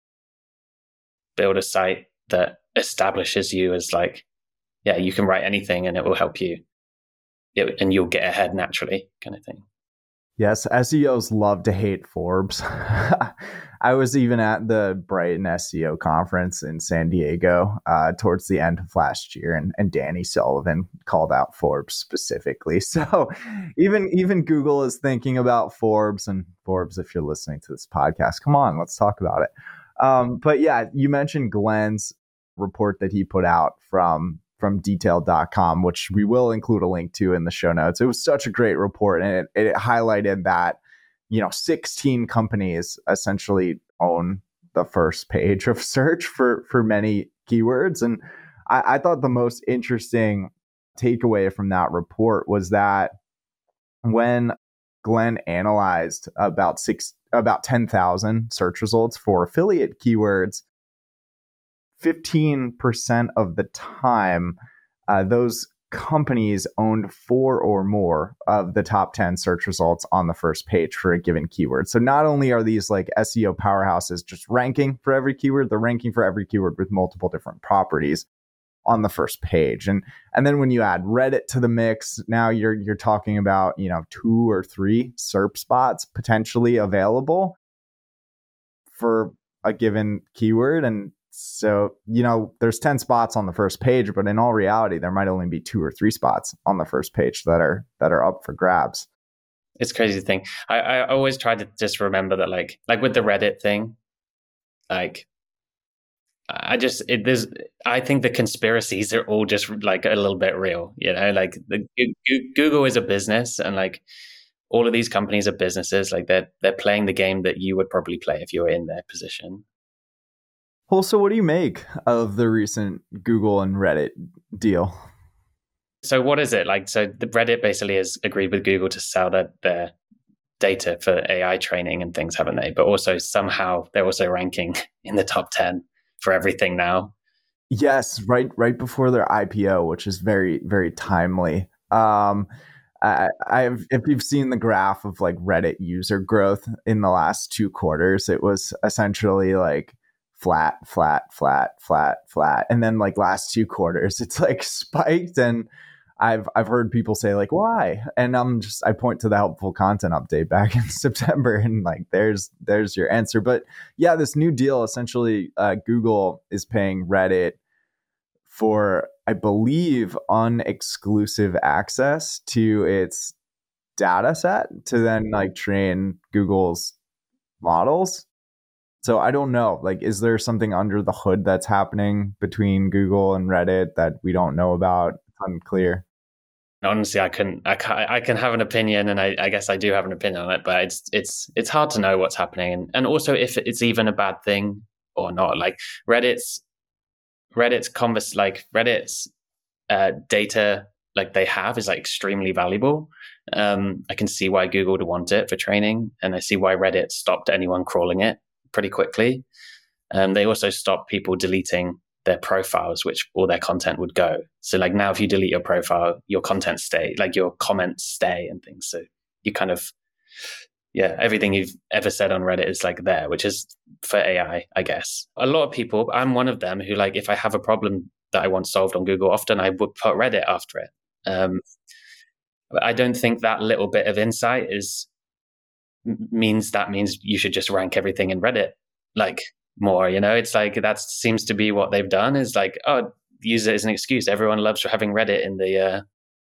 [SPEAKER 1] build a site that establishes you as like, yeah, you can write anything and it will help you, it, and you'll get ahead naturally, kind of thing.
[SPEAKER 2] Yes, S E Os love to hate Forbes. I was even at the Brighton S E O conference in San Diego uh, towards the end of last year, and, and Danny Sullivan called out Forbes specifically. So even even Google is thinking about Forbes, and Forbes, if you're listening to this podcast, come on, let's talk about it. Um, but yeah, you mentioned Glenn's report that he put out from from detail dot com, which we will include a link to in the show notes. It was such a great report, and it, it highlighted that, you know, sixteen companies essentially own the first page of search for, for many keywords. And I, I thought the most interesting takeaway from that report was that when Glenn analyzed about six, about ten thousand search results for affiliate keywords, fifteen percent of the time, uh, those companies owned four or more of the top ten search results on the first page for a given keyword. So not only are these like S E O powerhouses just ranking for every keyword, they're ranking for every keyword with multiple different properties on the first page. And and then when you add Reddit to the mix, now you're you're talking about, you know, two or three S E R P spots potentially available for a given keyword. And so, you know, there's ten spots on the first page, but in all reality, there might only be two or three spots on the first page that are that are up for grabs.
[SPEAKER 1] It's crazy thing. I, I always try to just remember that, like, like with the Reddit thing, like, I just it, there's I think the conspiracies are all just like a little bit real, you know. Like the Google is a business, and like all of these companies are businesses. Like they're they're playing the game that you would probably play if you were in their position.
[SPEAKER 2] Well, so what do you make of the recent Google and Reddit deal?
[SPEAKER 1] So what is it like? So the Reddit basically has agreed with Google to sell their, their data for A I training and things, haven't they? But also somehow they're also ranking in the top ten for everything now.
[SPEAKER 2] Yes, right, right before their I P O, which is very, very timely. Um, I, I've if you've seen the graph of like Reddit user growth in the last two quarters, it was essentially like flat, flat, flat, flat, flat. And then like last two quarters, it's like spiked. And I've I've heard people say like, why? And I'm just I point to the helpful content update back in September, and like there's there's your answer. But yeah, this new deal, essentially uh, Google is paying Reddit for, I believe, unexclusive access to its data set to then like train Google's models. So I don't know, like, is there something under the hood that's happening between Google and Reddit that we don't know about? It's unclear.
[SPEAKER 1] honestly, I can I can I can have an opinion, and I, I guess I do have an opinion on it, but it's it's it's hard to know what's happening, and and also if it's even a bad thing or not. Like Reddit's Reddit's converse like Reddit's uh, data like they have is like extremely valuable. Um, I can see why Google would want it for training, and I see why Reddit stopped anyone crawling it pretty quickly. Um, they also stopped people deleting their profiles, which all their content would go. So like now if you delete your profile, your content stay, like your comments stay and things. So you kind of, yeah, everything you've ever said on Reddit is like there, which is for A I, I guess. A lot of people, I'm one of them who like, if I have a problem that I want solved on Google, often I would put Reddit after it. Um, but I don't think that little bit of insight is means that means you should just rank everything in Reddit like more, you know. It's like that seems to be what they've done is like, oh, use it as an excuse. Everyone loves having Reddit in the uh,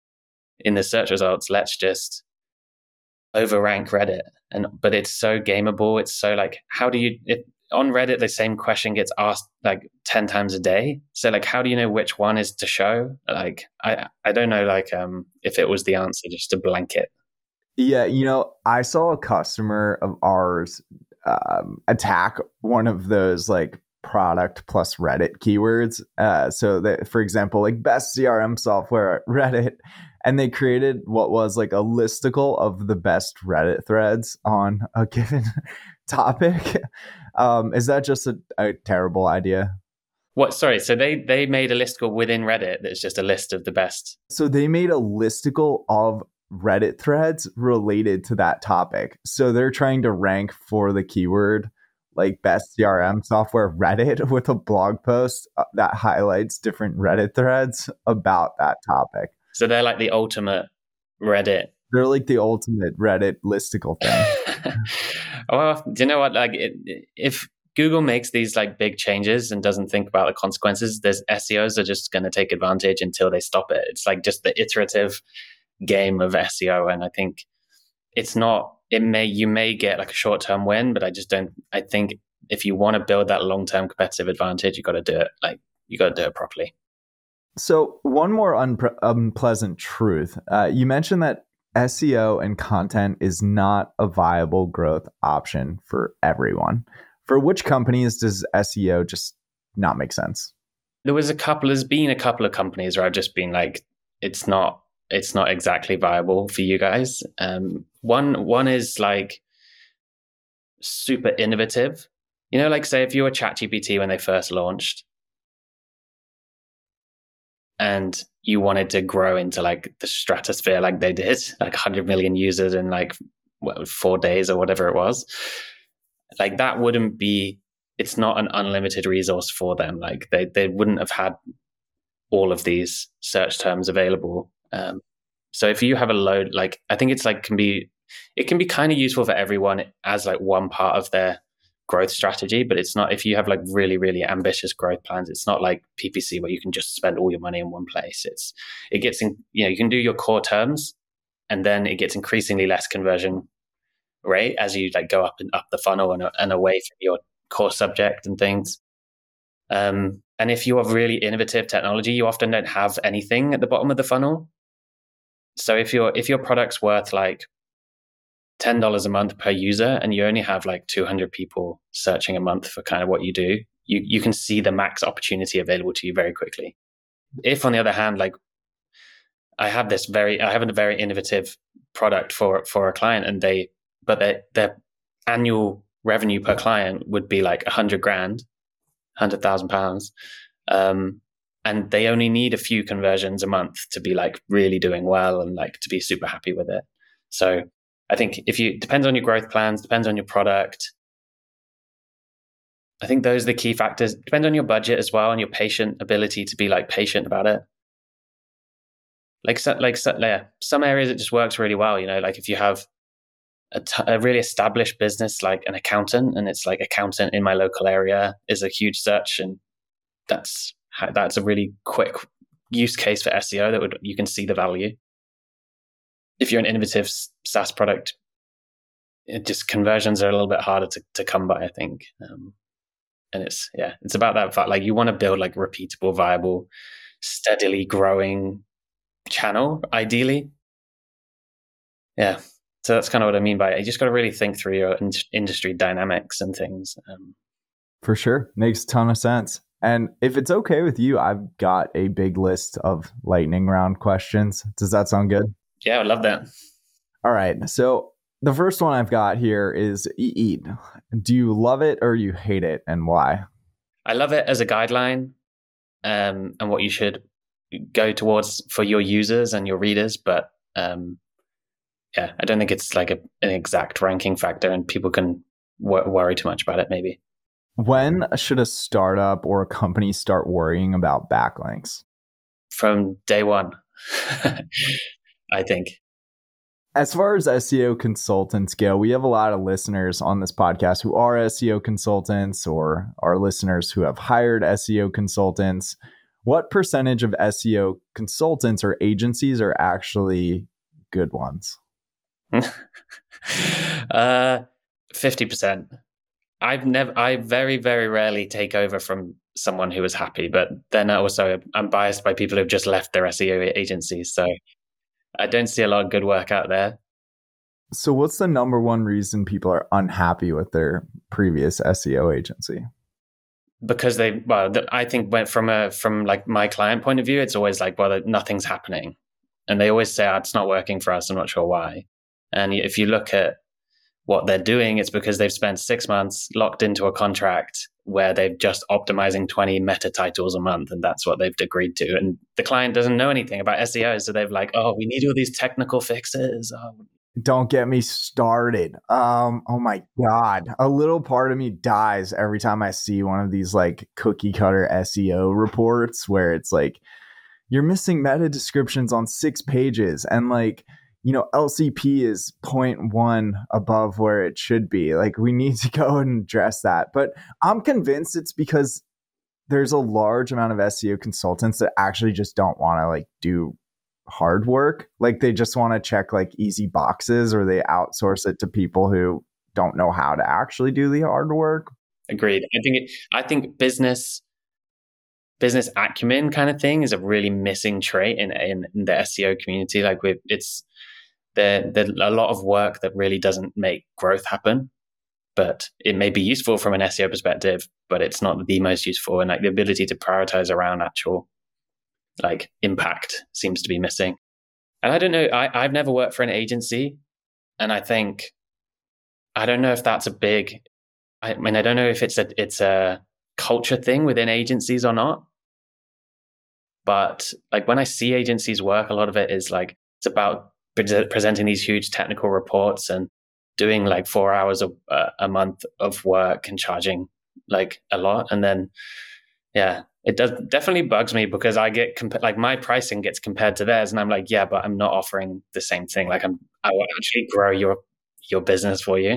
[SPEAKER 1] in the search results. Let's just overrank Reddit. And but it's so gameable. It's so like, how do you it, on Reddit the same question gets asked like ten times a day. So like, how do you know which one is to show? Like, I I don't know. Like, um, if it was the answer just to blanket.
[SPEAKER 2] Yeah, you know, I saw a customer of ours um, attack one of those like product plus Reddit keywords. Uh, so that, for example, like best C R M software at Reddit, and they created what was like a listicle of the best Reddit threads on a given topic. Um, is that just a, a terrible idea?
[SPEAKER 1] What? Sorry. So they they made a listicle within Reddit that's just a list of the best.
[SPEAKER 2] So they made a listicle of Reddit threads related to that topic. So they're trying to rank for the keyword like best C R M software Reddit with a blog post that highlights different Reddit threads about that topic.
[SPEAKER 1] So they're like the ultimate Reddit.
[SPEAKER 2] They're like the ultimate Reddit listicle thing.
[SPEAKER 1] Well, do you know what? Like, it, if Google makes these like big changes and doesn't think about the consequences, there's S E Os are just going to take advantage until they stop it. It's like just the iterative game of S E O, and I think it's not. It may you may get like a short term win, but I just don't. I think if you want to build that long term competitive advantage, you got to do it like you got to do it properly.
[SPEAKER 2] So one more unpre- unpleasant truth: uh, you mentioned that S E O and content is not a viable growth option for everyone. For which companies does S E O just not make sense?
[SPEAKER 1] There was a couple. There's been a couple of companies where I've just been like, it's not. It's not exactly viable for you guys. Um, one one is like super innovative. You know, like say if you were ChatGPT when they first launched and you wanted to grow into like the stratosphere like they did, like one hundred million users in like what, four days or whatever it was, like that wouldn't be, it's not an unlimited resource for them. Like they, they wouldn't have had all of these search terms available. Um, so if you have a load, like I think it's like can be, it can be kind of useful for everyone as like one part of their growth strategy, but it's not if you have like really, really ambitious growth plans. It's not like P P C where you can just spend all your money in one place. It's, it gets in, you know, you can do your core terms and then it gets increasingly less conversion rate as you like go up and up the funnel and, and away from your core subject and things. Um, and if you have really innovative technology, you often don't have anything at the bottom of the funnel. So if your if your product's worth like ten dollars a month per user and you only have like two hundred people searching a month for kind of what you do, you, you can see the max opportunity available to you very quickly. If on the other hand, like I have this very, I have a very innovative product for, for a client and they, but their, their annual revenue per client would be like a hundred grand, hundred thousand pounds. Um, and they only need a few conversions a month to be like really doing well and like to be super happy with it. So I think if you, depends on your growth plans, depends on your product. I think those are the key factors. Depends on your budget as well and your patient ability to be like patient about it. Like, so, like so, yeah, some areas it just works really well. You know, like if you have a, t- a really established business, like an accountant, and it's like accountant in my local area is a huge search, and that's that's a really quick use case for S E O that would you can see the value. If you're an innovative SaaS product, it just conversions are a little bit harder to, to come by, I think. Um, and it's, yeah, it's about that fact. Like you want to build like repeatable, viable, steadily growing channel, ideally. Yeah. So that's kind of what I mean by it. You just got to really think through your in- industry dynamics and things. Um,
[SPEAKER 2] For sure. Makes a ton of sense. And if it's okay with you, I've got a big list of lightning round questions. Does that sound good?
[SPEAKER 1] yeah, I love that.
[SPEAKER 2] All right. So the first one I've got here is eat. Do you love it or you hate it, and why?
[SPEAKER 1] I love it as a guideline um, and what you should go towards for your users and your readers. But um, yeah, I don't think it's like a, an exact ranking factor, and people can w- worry too much about it, maybe.
[SPEAKER 2] When should a startup or a company start worrying about backlinks?
[SPEAKER 1] From day one, I think.
[SPEAKER 2] As far as S E O consultants go, we have a lot of listeners on this podcast who are S E O consultants or are listeners who have hired S E O consultants. What percentage of S E O consultants or agencies are actually good ones?
[SPEAKER 1] uh, fifty percent. I've never, I very, very rarely take over from someone who is happy, but then also I'm biased by people who've just left their S E O agencies. So I don't see a lot of good work out there.
[SPEAKER 2] So what's the number one reason people are unhappy with their previous S E O agency?
[SPEAKER 1] Because they, well, I think went from a, from like my client point of view, it's always like, well, nothing's happening. And they always say, oh, it's not working for us. I'm not sure why. And if you look at what they're doing, it's because they've spent six months locked into a contract where they're just optimizing twenty meta titles a month, and that's what they've agreed to. And the client doesn't know anything about S E O, so they've like, oh, we need all these technical fixes. Oh.
[SPEAKER 2] Don't get me started. Um, oh my God. A little part of me dies every time I see one of these like cookie cutter S E O reports where it's like, you're missing meta descriptions on six pages and like, you know, L C P is zero point one above where it should be. Like, we need to go and address that. But I'm convinced it's because there's a large amount of S E O consultants that actually just don't want to like do hard work. Like, they just want to check like easy boxes, or they outsource it to people who don't know how to actually do the hard work.
[SPEAKER 1] Agreed. I think it, I think business business acumen kind of thing is a really missing trait in in, in the S E O community. Like, with it's there there's a lot of work that really doesn't make growth happen, but it may be useful from an S E O perspective, but it's not the most useful. And like the ability to prioritize around actual like impact seems to be missing. And I don't know, I, I've never worked for an agency, and I think I don't know if that's a big I mean I don't know if it's a it's a culture thing within agencies or not. But like when I see agencies work, a lot of it is like it's about pre- presenting these huge technical reports and doing like four hours a, a month of work and charging like a lot. And then, yeah, it does definitely bugs me because I get comp- like my pricing gets compared to theirs, and I'm like, yeah, but I'm not offering the same thing. Like I'm, I will actually grow your your business for you.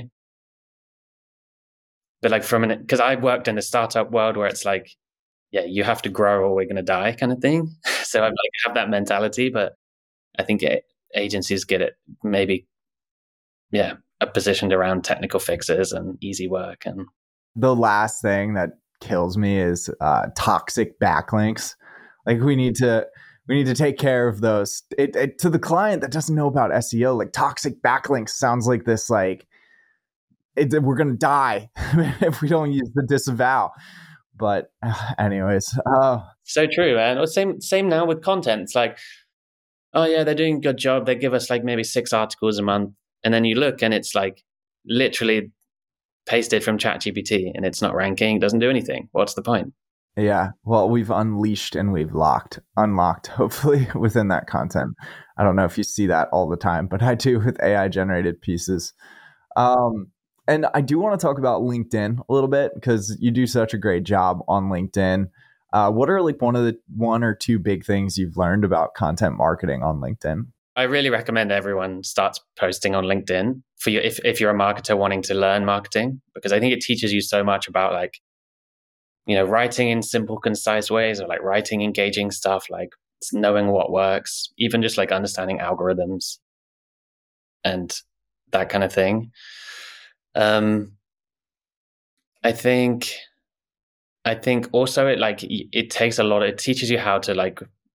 [SPEAKER 1] But like from an, because I worked in the startup world where it's like, yeah, you have to grow or we're going to die kind of thing. So I like have that mentality, but I think it, agencies get it maybe, yeah, positioned around technical fixes and easy work. And
[SPEAKER 2] the last thing that kills me is uh, toxic backlinks. Like, we need to we need to take care of those. It, it, to the client that doesn't know about S E O, like toxic backlinks sounds like this like it, we're gonna die if we don't use the disavow. But uh, anyways, uh,
[SPEAKER 1] so true, man. Or same same now with content. It's like, oh yeah, they're doing a good job. They give us like maybe six articles a month, and then you look and it's like literally pasted from ChatGPT, and it's not ranking, doesn't do anything. What's the point?
[SPEAKER 2] Yeah, well, we've unleashed and we've locked, unlocked, hopefully, within that content. I don't know if you see that all the time, but I do with A I generated pieces. Um, and I do want to talk about LinkedIn a little bit because you do such a great job on LinkedIn. Uh, what are like one of the one or two big things you've learned about content marketing on LinkedIn?
[SPEAKER 1] I really recommend everyone starts posting on LinkedIn for you if, if you're a marketer wanting to learn marketing, because I think it teaches you so much about like, you know, writing in simple, concise ways, or like writing engaging stuff, like knowing what works, even just like understanding algorithms and that kind of thing. Um, I think, I think also it like, it takes a lot, it teaches you how to like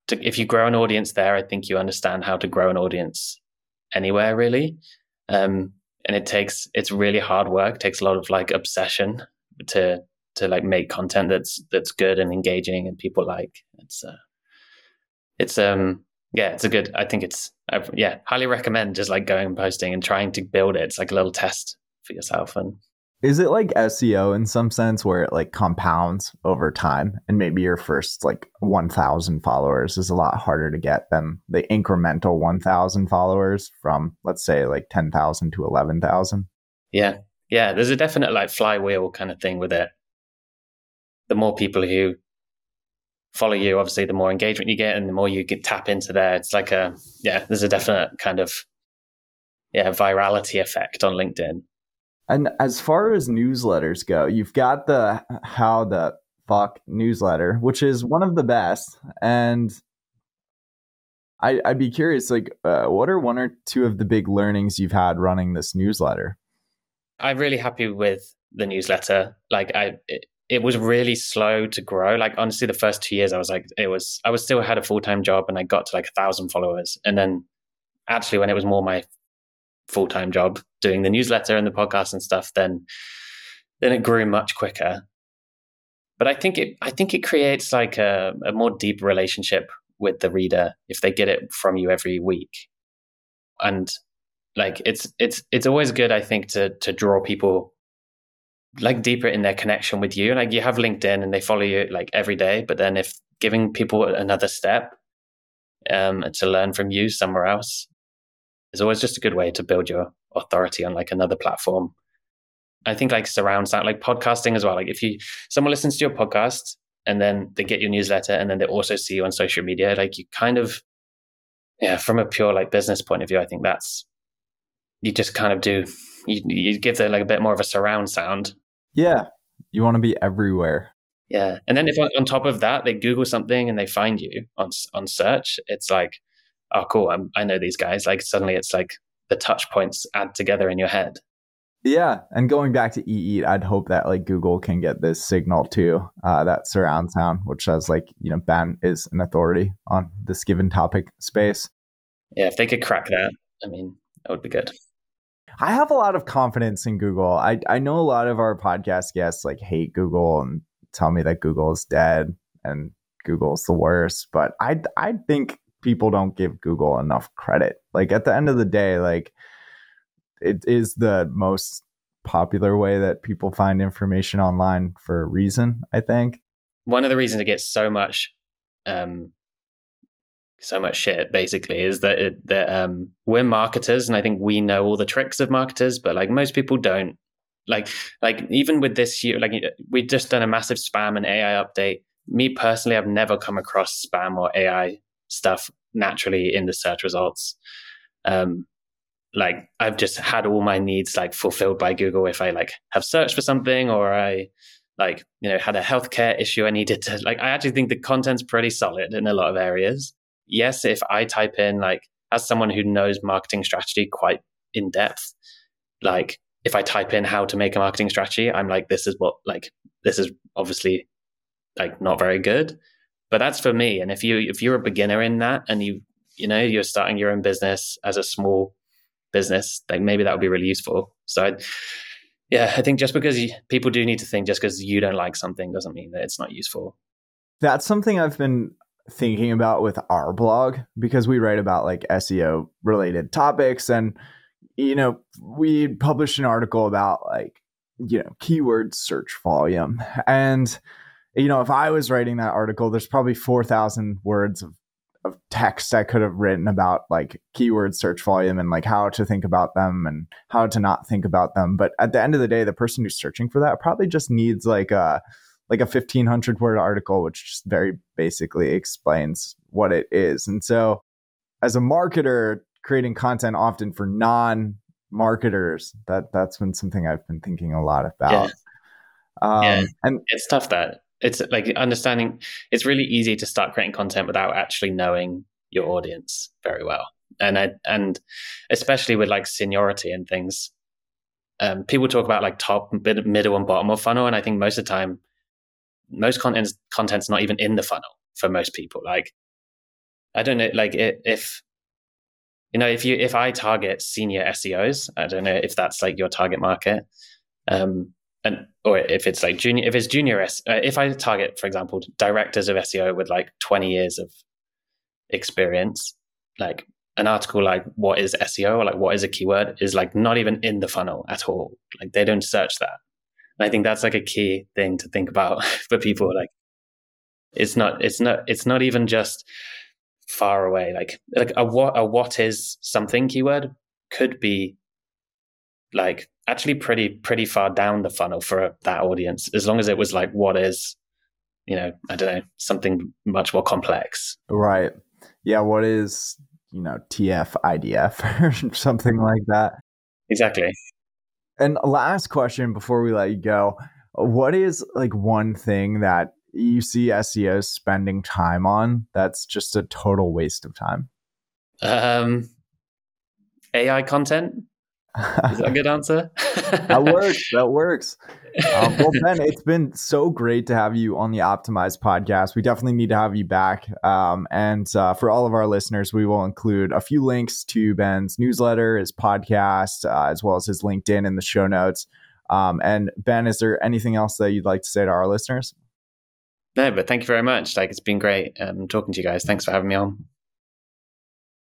[SPEAKER 1] to, if you grow an audience there, I think you understand how to grow an audience anywhere, really. Um, and it takes, it's really hard work, it takes a lot of like obsession to, to like make content that's, that's good and engaging and people like. It's, uh, it's, um, yeah, it's a good, I think it's, I, yeah, highly recommend just like going and posting and trying to build it. It's like a little test for yourself. And
[SPEAKER 2] is it like S E O in some sense where it like compounds over time and maybe your first like one thousand followers is a lot harder to get than the incremental one thousand followers from, let's say, like ten thousand to eleven thousand?
[SPEAKER 1] Yeah. Yeah. There's a definite like flywheel kind of thing with it. The more people who follow you, obviously, the more engagement you get and the more you get tap into there. It's like a, yeah, there's a definite kind of, yeah, virality effect on LinkedIn.
[SPEAKER 2] And as far as newsletters go, you've got the How the Fuck newsletter, which is one of the best. And I, I'd be curious, like, uh, what are one or two of the big learnings you've had running this newsletter?
[SPEAKER 1] I'm really happy with the newsletter. Like, I, it, it was really slow to grow. Like, honestly, the first two years, I was like, it was, I was still had a full time job, and I got to like a thousand followers. And then, actually, when it was more my full-time job doing the newsletter and the podcast and stuff, then then it grew much quicker. But I think it I think it creates like a, a more deep relationship with the reader if they get it from you every week. And like it's it's it's always good, I think, to to draw people like deeper in their connection with you. Like you have LinkedIn and they follow you like every day, but then if giving people another step um to learn from you somewhere else, it's always just a good way to build your authority on like another platform. I think like surround sound, like podcasting as well. Like if you, someone listens to your podcast and then they get your newsletter and then they also see you on social media, like you kind of, yeah, from a pure like business point of view, I think that's, you just kind of do, you, you give them like a bit more of a surround sound.
[SPEAKER 2] Yeah. You want to be everywhere.
[SPEAKER 1] Yeah. And then if on top of that, they Google something and they find you on, on search, it's like, oh, cool, I'm, I know these guys. Like suddenly it's like the touch points add together in your head.
[SPEAKER 2] Yeah. And going back to eEat, I'd hope that like Google can get this signal too, uh, that surround sound, which says like, you know, Ben is an authority on this given topic space.
[SPEAKER 1] Yeah. If they could crack that, I mean, that would be good.
[SPEAKER 2] I have a lot of confidence in Google. I, I know a lot of our podcast guests like hate Google and tell me that Google is dead and Google's the worst, but I, I think people don't give Google enough credit. Like at the end of the day, like it is the most popular way that people find information online for a reason, I think.
[SPEAKER 1] One of the reasons it gets so much, um, so much shit basically is that it, that um, we're marketers, and I think we know all the tricks of marketers, but like most people don't. Like, like even with this year, like we've just done a massive spam and A I update. Me personally, I've never come across spam or A I stuff naturally in the search results. Um, like I've just had all my needs like fulfilled by Google if I like have searched for something, or I like, you know, had a healthcare issue I needed to like, I actually think the content's pretty solid in a lot of areas. Yes, if I type in like, as someone who knows marketing strategy quite in depth, like if I type in how to make a marketing strategy, I'm like, this is what, like, this is obviously like not very good. But that's for me. And if you if you're a beginner in that, and you you know you're starting your own business as a small business, like maybe that would be really useful. So I, yeah, I think just because you, people do need to think, just because you don't like something doesn't mean that it's not useful.
[SPEAKER 2] That's something I've been thinking about with our blog, because we write about like S E O related topics, and you know we published an article about like you know keyword search volume. And you know, if I was writing that article, there's probably four thousand words of, of text I could have written about like keyword search volume and like how to think about them and how to not think about them. But at the end of the day, the person who's searching for that probably just needs like a like a fifteen hundred word article, which just very basically explains what it is. And so as a marketer, creating content often for non-marketers, that, that's been something I've been thinking a lot about.
[SPEAKER 1] Yeah.
[SPEAKER 2] Um,
[SPEAKER 1] yeah.
[SPEAKER 2] And
[SPEAKER 1] it's tough that it's like understanding, it's really easy to start creating content without actually knowing your audience very well. And I, and especially with like seniority and things, um, people talk about like top, mid, middle and bottom of funnel. And I think most of the time, most content's, content's not even in the funnel for most people. Like I don't know, like it, if, you know, if you, if I target senior S E Os, I don't know if that's like your target market. Um, and, or if it's like junior, if it's junior, S, uh, if I target, for example, directors of S E O with like twenty years of experience, like an article like what is S E O or like what is a keyword is like not even in the funnel at all. Like they don't search that. And I think that's like a key thing to think about for people. Like it's not, it's not, it's not even just far away. Like, like a what, a what is something keyword could be like actually pretty, pretty far down the funnel for that audience, as long as it was like, what is, you know, I don't know, something much more complex.
[SPEAKER 2] Right. Yeah. What is, you know, T F I D F or something like that.
[SPEAKER 1] Exactly.
[SPEAKER 2] And last question before we let you go, what is like one thing that you see S E Os spending time on that's just a total waste of time?
[SPEAKER 1] Um, A I content. Is that a good answer?
[SPEAKER 2] That works. That works. Um, well, Ben, it's been so great to have you on the Optimize podcast. We definitely need to have you back. Um, and uh, for all of our listeners, we will include a few links to Ben's newsletter, his podcast, uh, as well as his LinkedIn in the show notes. Um, and Ben, is there anything else that you'd like to say to our listeners?
[SPEAKER 1] No, but thank you very much. Like, it's been great um, talking to you guys. Thanks for having me on.